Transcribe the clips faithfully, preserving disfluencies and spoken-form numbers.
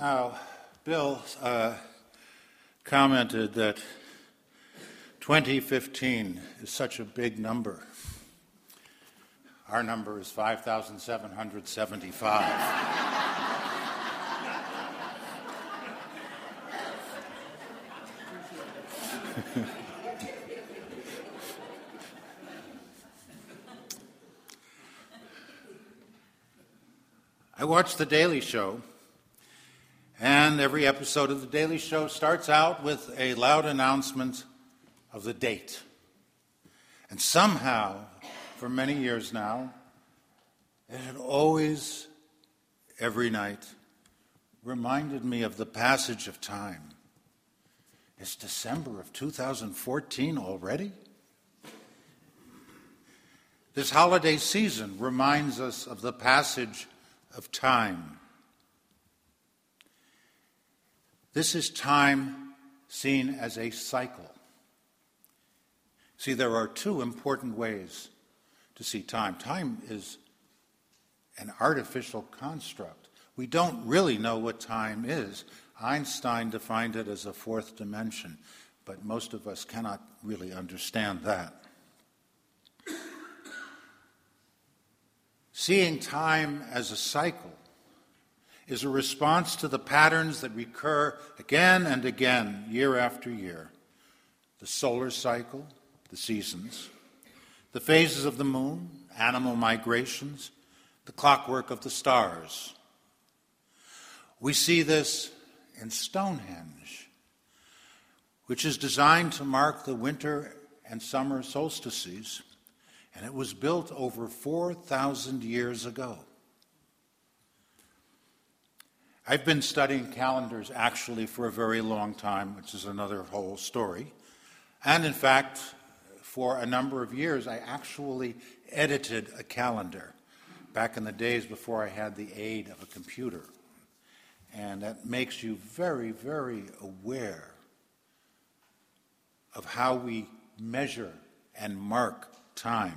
Now, Bill uh, commented that twenty fifteen is such a big number. Our number is five thousand seven hundred seventy-five. I watch The Daily Show, and every episode of The Daily Show starts out with a loud announcement of the date. And somehow, for many years now, it had always, every night, reminded me of the passage of time. It's December of two thousand fourteen already? This holiday season reminds us of the passage of time. This is time seen as a cycle. See, there are two important ways to see time. Time is an artificial construct. We don't really know what time is. Einstein defined it as a fourth dimension, but most of us cannot really understand that. Seeing time as a cycle is a response to the patterns that recur again and again, year after year. The solar cycle, the seasons, the phases of the moon, animal migrations, the clockwork of the stars. We see this in Stonehenge, which is designed to mark the winter and summer solstices, and it was built over four thousand years ago. I've been studying calendars actually for a very long time, which is another whole story. And in fact, for a number of years, I actually edited a calendar back in the days before I had the aid of a computer. And that makes you very, very aware of how we measure and mark time.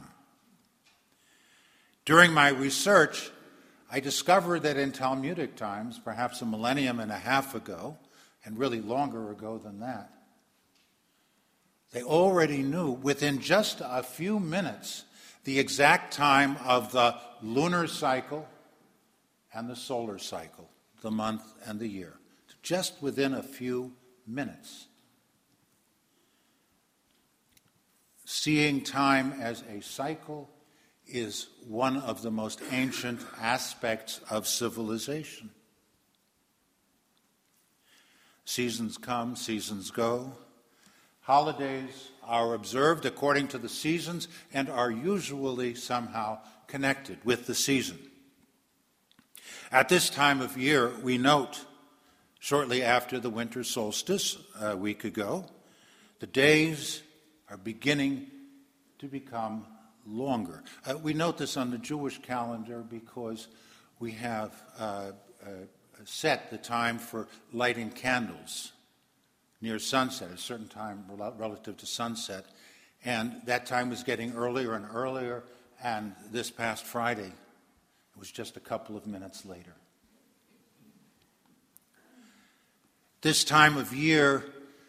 During my research, I discovered that in Talmudic times, perhaps a millennium and a half ago, and really longer ago than that, they already knew within just a few minutes the exact time of the lunar cycle and the solar cycle, the month and the year, just within a few minutes. Seeing time as a cycle is one of the most ancient aspects of civilization. Seasons come, seasons go. Holidays are observed according to the seasons and are usually somehow connected with the season. At this time of year, we note, shortly after the winter solstice a week ago, the days are beginning to become longer. Uh, we note this on the Jewish calendar because we have uh, uh, set the time for lighting candles near sunset, a certain time relative to sunset. And that time was getting earlier and earlier, and this past Friday, it was just a couple of minutes later. This time of year,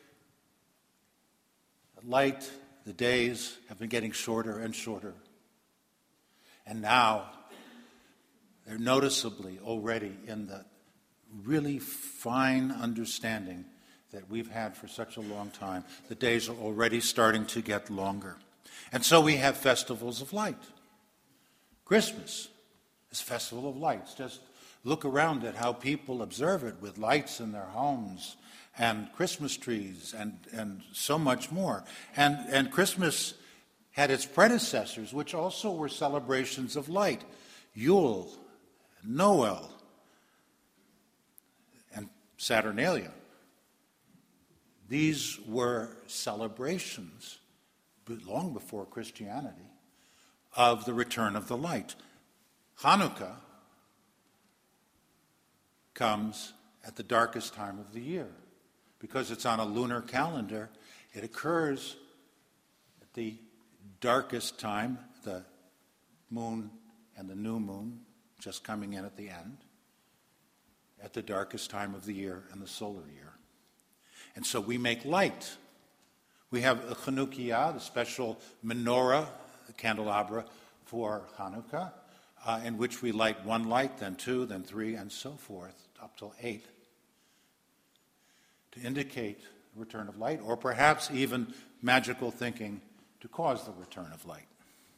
light, the days have been getting shorter and shorter. And now, they're noticeably already in the really fine understanding that we've had for such a long time. The days are already starting to get longer. And so we have festivals of light. Christmas is a festival of lights. Just look around at how people observe it with lights in their homes and Christmas trees and, and so much more. And, and Christmas had its predecessors, which also were celebrations of light. Yule, Noel, and Saturnalia. These were celebrations, long before Christianity, of the return of the light. Hanukkah comes at the darkest time of the year. Because it's on a lunar calendar, it occurs at the darkest time, the moon and the new moon just coming in at the end. at the darkest time of the year and the solar year. And so we make light. We have a Chanukiah, the special menorah, the candelabra for Hanukkah, uh, in which we light one light, then two, then three, and so forth, up till eight, to indicate the return of light, or perhaps even magical thinking to cause the return of light.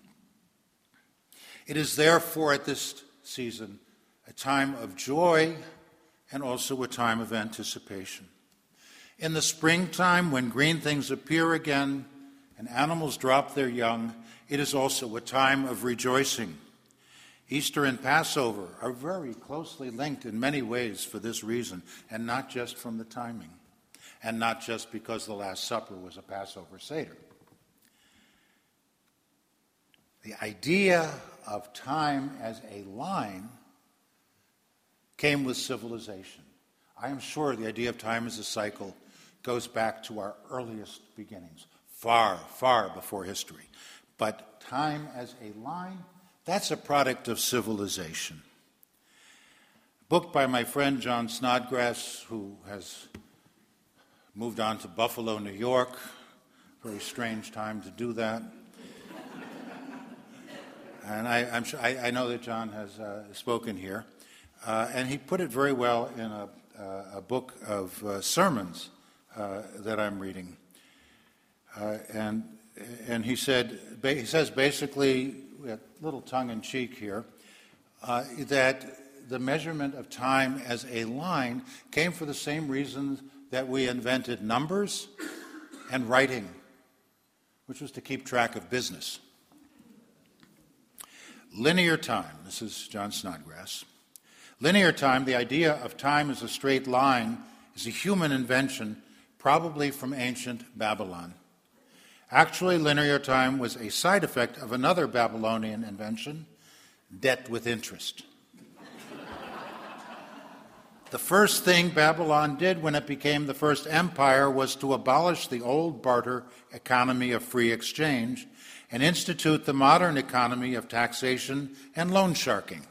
It is therefore at this season a time of joy and also a time of anticipation. In the springtime, when green things appear again and animals drop their young, it is also a time of rejoicing. Easter and Passover are very closely linked in many ways for this reason, and not just from the timing, and not just because the Last Supper was a Passover Seder. The idea of time as a line came with civilization. I am sure the idea of time as a cycle goes back to our earliest beginnings, far, far before history. But time as a line, that's a product of civilization. A book by my friend John Snodgrass, who has moved on to Buffalo, New York. Very strange time to do that. And I, I'm sure, I, I know that John has uh, spoken here. Uh, and he put it very well in a, uh, a book of uh, sermons uh, that I'm reading. Uh, and and he said he says basically, with little tongue-in-cheek here, uh, that the measurement of time as a line came for the same reasons that we invented numbers and writing, which was to keep track of business. Linear time, this is John Snodgrass. Linear time, the idea of time as a straight line, is a human invention, probably from ancient Babylon. Actually, linear time was a side effect of another Babylonian invention, debt with interest. The first thing Babylon did when it became the first empire was to abolish the old barter economy of free exchange and institute the modern economy of taxation and loan sharking.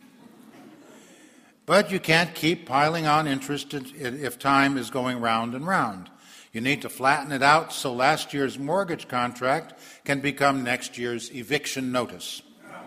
But you can't keep piling on interest if time is going round and round. You need to flatten it out so last year's mortgage contract can become next year's eviction notice.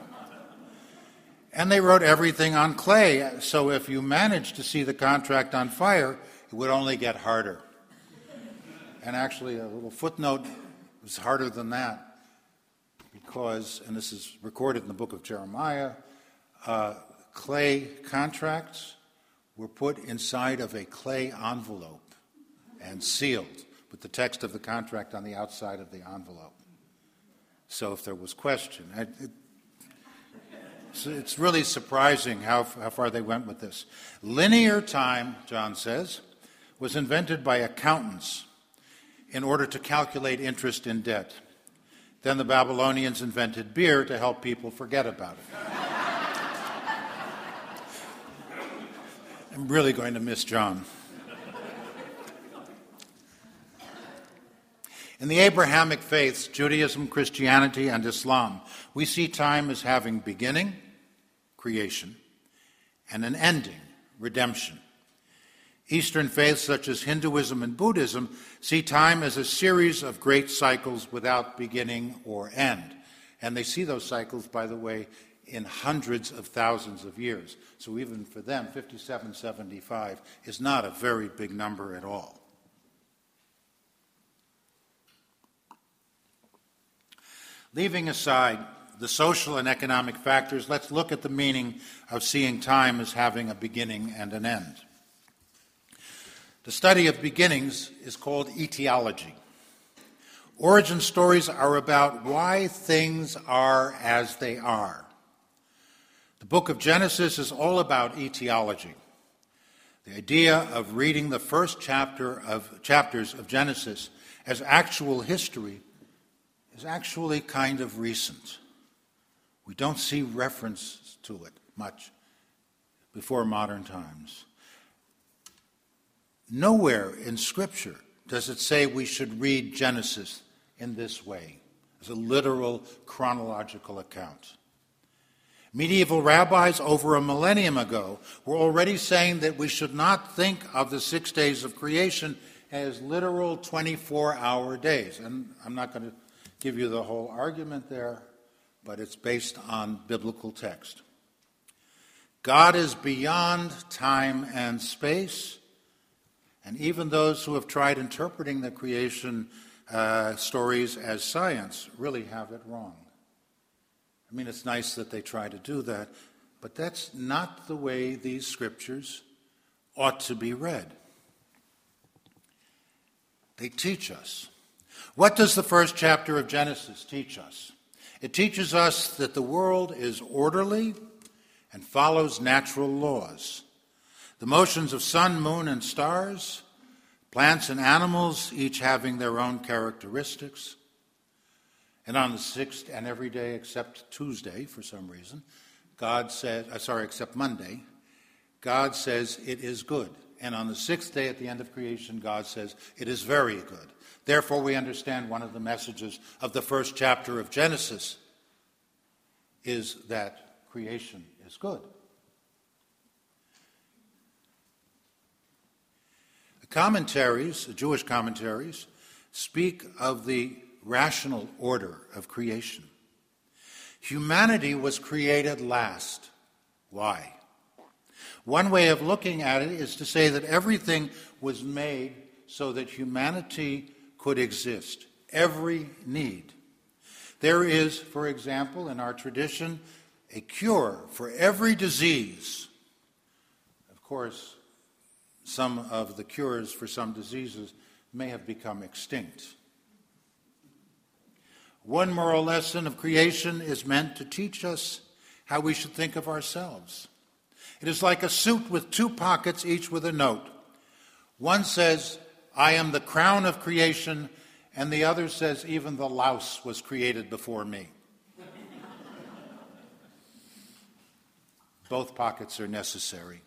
And they wrote everything on clay, so if you managed to see the contract on fire, it would only get harder. And actually, a little footnote, it was harder than that, because, and this is recorded in the book of Jeremiah, uh, clay contracts were put inside of a clay envelope and sealed with the text of the contract on the outside of the envelope. So if there was question, it, it, so it's really surprising how, how far they went with this. Linear time, John says, was invented by accountants in order to calculate interest in debt. Then the Babylonians invented beer to help people forget about it. I'm really going to miss John. In the Abrahamic faiths, Judaism, Christianity, and Islam, we see time as having beginning, creation, and an ending, redemption. Eastern faiths, such as Hinduism and Buddhism, see time as a series of great cycles without beginning or end. And they see those cycles, by the way, in hundreds of thousands of years. So even for them, fifty-seven seventy-five is not a very big number at all. Leaving aside the social and economic factors, let's look at the meaning of seeing time as having a beginning and an end. The study of beginnings is called etiology. Origin stories are about why things are as they are. The book of Genesis is all about etiology. The idea of reading the first chapter of chapters of Genesis as actual history is actually kind of recent. We don't see reference to it much before modern times. Nowhere in Scripture does it say we should read Genesis in this way, as a literal chronological account. Medieval rabbis over a millennium ago were already saying that we should not think of the six days of creation as literal twenty-four hour days. And I'm not going to give you the whole argument there, but it's based on biblical text. God is beyond time and space, and even those who have tried interpreting the creation uh, stories as science really have it wrong. I mean, it's nice that they try to do that, but that's not the way these scriptures ought to be read. They teach us. What does the first chapter of Genesis teach us? It teaches us that the world is orderly and follows natural laws. The motions of sun, moon, and stars, plants and animals, each having their own characteristics. And on the sixth, and every day except Tuesday, for some reason, God said, uh, sorry, except Monday, God says it is good. And on the sixth day at the end of creation, God says it is very good. Therefore, we understand one of the messages of the first chapter of Genesis is that creation is good. The commentaries, the Jewish commentaries, speak of the rational order of creation. Humanity was created last. Why? One way of looking at it is to say that everything was made so that humanity could exist. Every need. There is, for example, in our tradition, a cure for every disease. Of course, some of the cures for some diseases may have become extinct. One moral lesson of creation is meant to teach us how we should think of ourselves. It is like a suit with two pockets, each with a note. One says, I am the crown of creation, and the other says, even the louse was created before me. Both pockets are necessary.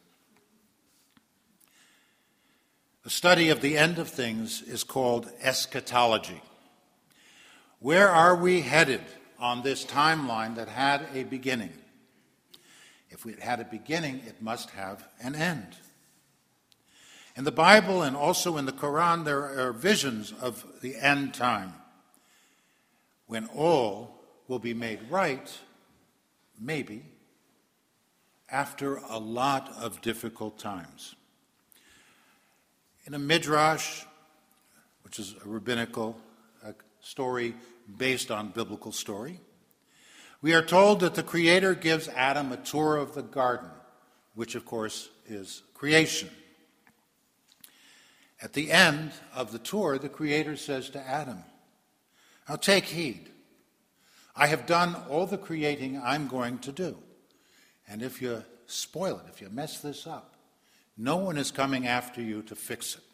The study of the end of things is called eschatology. Where are we headed on this timeline that had a beginning? If it had a beginning, it must have an end. In the Bible and also in the Quran, there are visions of the end time, when all will be made right, maybe, after a lot of difficult times. In a midrash, which is a rabbinical uh, story based on biblical story, we are told that the Creator gives Adam a tour of the garden, which of course is creation. At the end of the tour, the Creator says to Adam, now take heed. I have done all the creating I'm going to do. And if you spoil it, if you mess this up, no one is coming after you to fix it.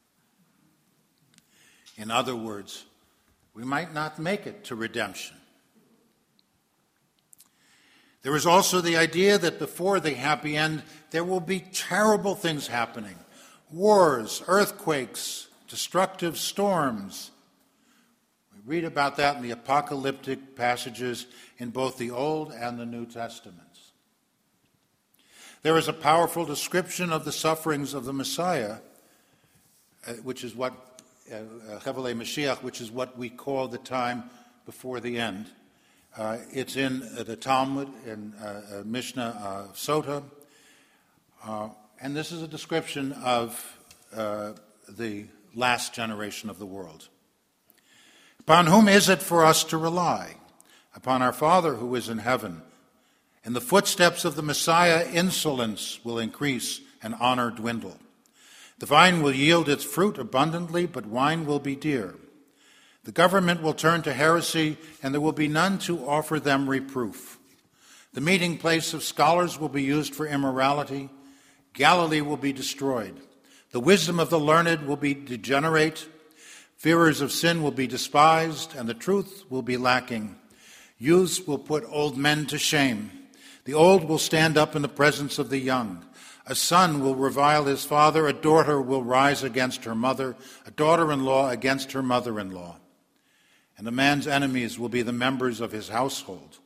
In other words, we might not make it to redemption. There is also the idea that before the happy end, there will be terrible things happening. Wars, earthquakes, destructive storms. We read about that in the apocalyptic passages in both the Old and the New Testaments. There is a powerful description of the sufferings of the Messiah, uh, which is what, uh, Chevele Mashiach, which is what we call the time before the end. Uh, it's in uh, the Talmud, in uh, uh, Mishnah uh, Sota, uh, and this is a description of uh, the last generation of the world. Upon whom is it for us to rely? Upon our Father who is in heaven. In the footsteps of the Messiah, insolence will increase and honor dwindle. The vine will yield its fruit abundantly, but wine will be dear. The government will turn to heresy, and there will be none to offer them reproof. The meeting place of scholars will be used for immorality. Galilee will be destroyed. The wisdom of the learned will be degenerate. Fearers of sin will be despised, and the truth will be lacking. Youths will put old men to shame. The old will stand up in the presence of the young. A son will revile his father. A daughter will rise against her mother. A daughter-in-law against her mother-in-law. And a man's enemies will be the members of his household.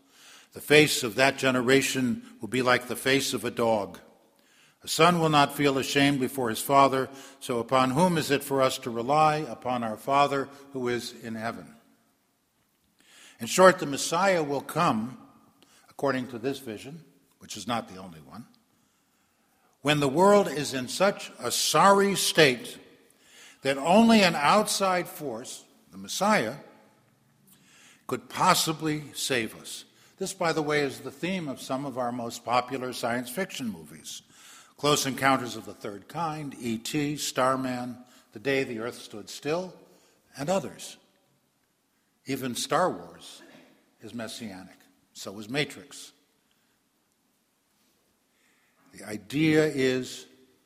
The face of that generation will be like the face of a dog. A son will not feel ashamed before his father, so upon whom is it for us to rely? Upon our Father who is in heaven. In short, the Messiah will come, according to this vision, which is not the only one, when the world is in such a sorry state that only an outside force, the Messiah, could possibly save us. This, by the way, is the theme of some of our most popular science fiction movies. Close Encounters of the Third Kind, E T, Starman, The Day the Earth Stood Still, and others. Even Star Wars is messianic. So is Matrix. The idea is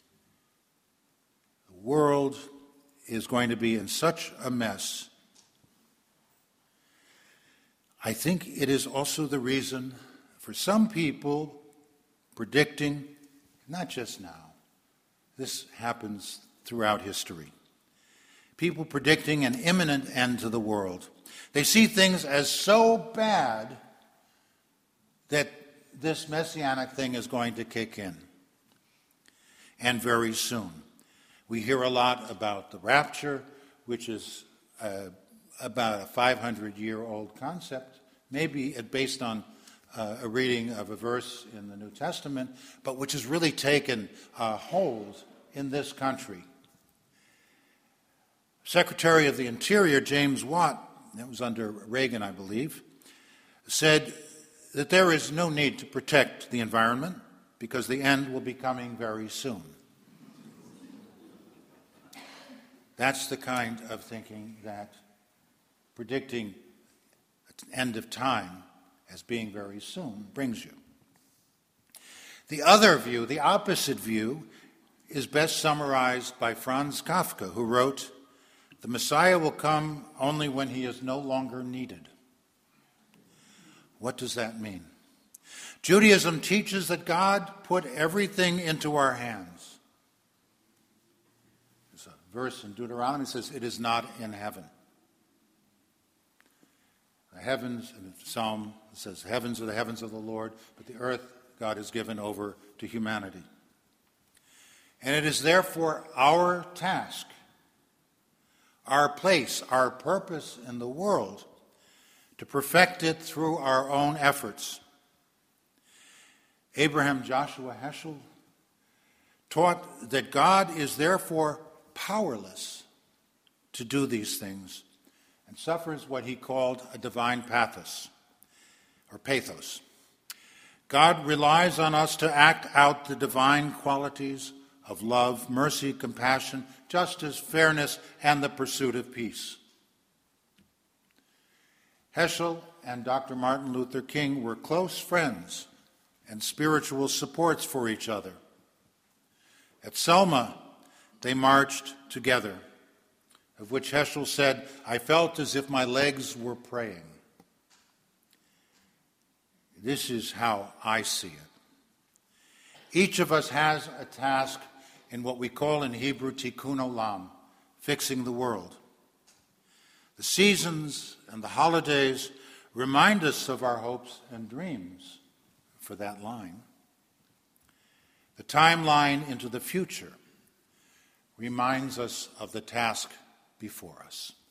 the world is going to be in such a mess. I think it is also the reason for some people predicting, not just now, this happens throughout history, people predicting an imminent end to the world. They see things as so bad that this messianic thing is going to kick in, and very soon. We hear a lot about the rapture, which is uh, about a five hundred year old concept, maybe based on uh, a reading of a verse in the New Testament, but which has really taken uh, hold in this country. Secretary of the Interior, James Watt, that was under Reagan, I believe, said that there is no need to protect the environment because the end will be coming very soon. That's the kind of thinking that predicting an end of time as being very soon brings you. The other view, the opposite view, is best summarized by Franz Kafka, who wrote, "The Messiah will come only when he is no longer needed." What does that mean? Judaism teaches that God put everything into our hands. There's a verse in Deuteronomy that says, "It is not in heaven." The heavens, in the Psalm it says, "Heavens are the heavens of the Lord, but the earth God has given over to humanity." And it is therefore our task, our place, our purpose in the world to perfect it through our own efforts. Abraham Joshua Heschel taught that God is therefore powerless to do these things and suffers what he called a divine pathos, or pathos. God relies on us to act out the divine qualities of love, mercy, compassion, justice, fairness, and the pursuit of peace. Heschel and Doctor Martin Luther King were close friends and spiritual supports for each other. At Selma, they marched together, of which Heschel said, "I felt as if my legs were praying." This is how I see it. Each of us has a task in what we call in Hebrew tikkun olam, fixing the world. The seasons and the holidays remind us of our hopes and dreams for that line. The timeline into the future reminds us of the task before us.